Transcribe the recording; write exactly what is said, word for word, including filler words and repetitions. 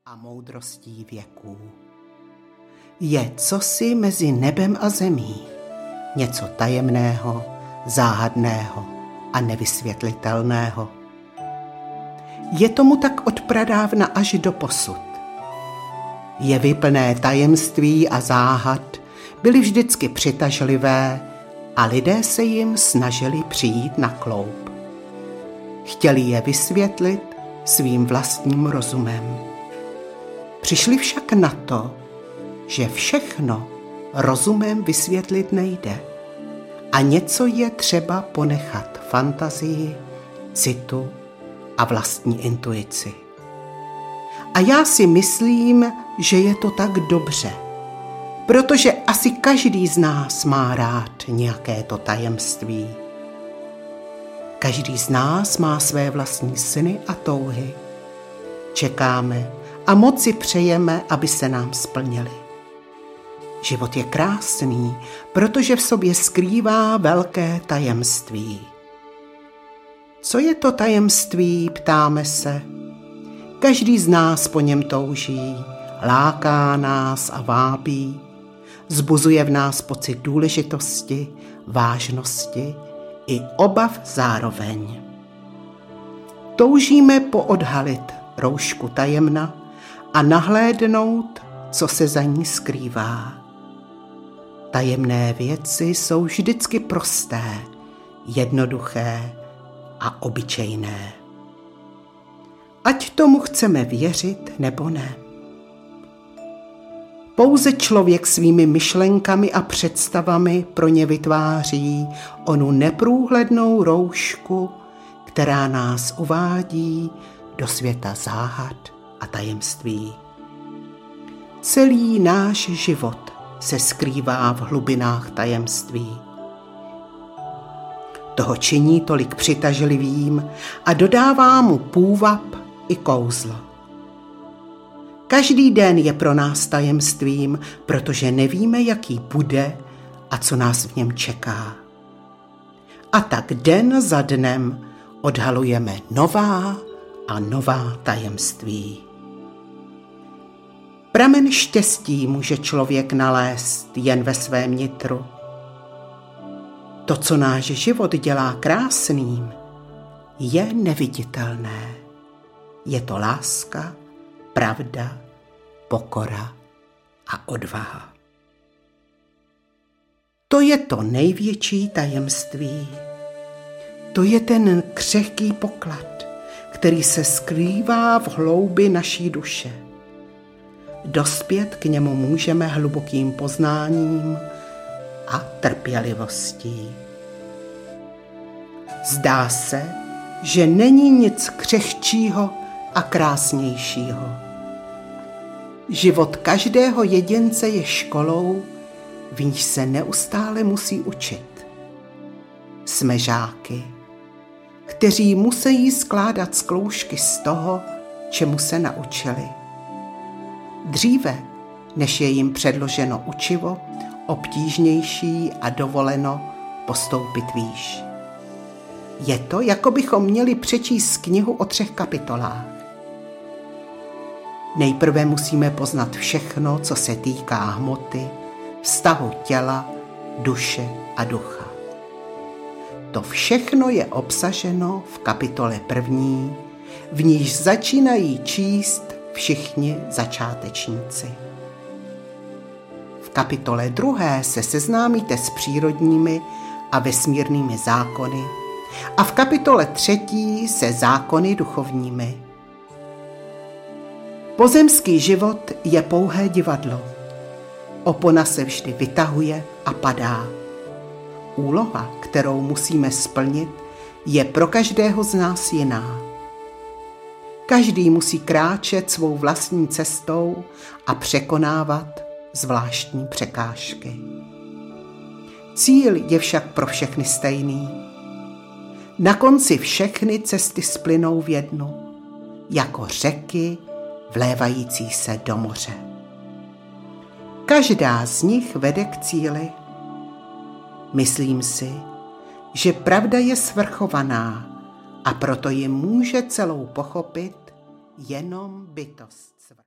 a moudrostí věků. Je cosi mezi nebem a zemí, něco tajemného, záhadného a nevysvětlitelného. Je tomu tak od pradávna až do posud. Jevy plné tajemství a záhad byly vždycky přitažlivé a lidé se jim snažili přijít na kloub. Chtěli je vysvětlit svým vlastním rozumem. Přišli však na to, že všechno rozumem vysvětlit nejde a něco je třeba ponechat fantazii, citu a vlastní intuici. A já si myslím, že je to tak dobře, protože asi každý z nás má rád nějaké to tajemství. Každý z nás má své vlastní sny a touhy. Čekáme a moc si přejeme, aby se nám splnily. Život je krásný, protože v sobě skrývá velké tajemství. Co je to tajemství, ptáme se. Každý z nás po něm touží, láká nás a vábí, vzbuzuje v nás pocit důležitosti, vážnosti i obav zároveň. Toužíme poodhalit roušku tajemna a nahlédnout, co se za ní skrývá. Tajemné věci jsou vždycky prosté, jednoduché a obyčejné. Ať tomu chceme věřit nebo ne. Pouze člověk svými myšlenkami a představami pro ně vytváří onu neprůhlednou roušku, která nás uvádí do světa záhad a tajemství. Celý náš život se skrývá v hlubinách tajemství. Toho činí tolik přitažlivým a dodává mu půvab i kouzlo. Každý den je pro nás tajemstvím, protože nevíme, jaký bude a co nás v něm čeká. A tak den za dnem odhalujeme nová a nová tajemství. Pramen štěstí může člověk nalézt jen ve svém nitru. To, co náš život dělá krásným, je neviditelné. Je to láska, pravda, pokora a odvaha. To je to největší tajemství. To je ten křehký poklad, který se skrývá v hloubi naší duše. Dospět k němu můžeme hlubokým poznáním a trpělivostí. Zdá se, že není nic křehčího a krásnějšího. Život každého jedince je školou, v níž se neustále musí učit. Jsme žáky, kteří musí skládat zkoušky z toho, čemu se naučili. Dříve, než je jim předloženo učivo, obtížnější a dovoleno postoupit výš. Je to, jako bychom měli přečíst knihu o třech kapitolách. Nejprve musíme poznat všechno, co se týká hmoty, vztahu těla, duše a ducha. To všechno je obsaženo v kapitole první, v níž začínají číst všichni začátečníci. V kapitole druhé se seznámíte s přírodními a vesmírnými zákony a v kapitole třetí se zákony duchovními. Pozemský život je pouhé divadlo. Opona se vždy vytahuje a padá. Úloha, kterou musíme splnit, je pro každého z nás jiná. Každý musí kráčet svou vlastní cestou a překonávat zvláštní překážky. Cíl je však pro všechny stejný. Na konci všechny cesty splynou v jednu, jako řeky vlévající se do moře. Každá z nich vede k cíli. Myslím si, že pravda je svrchovaná a proto ji může celou pochopit jenom bytost.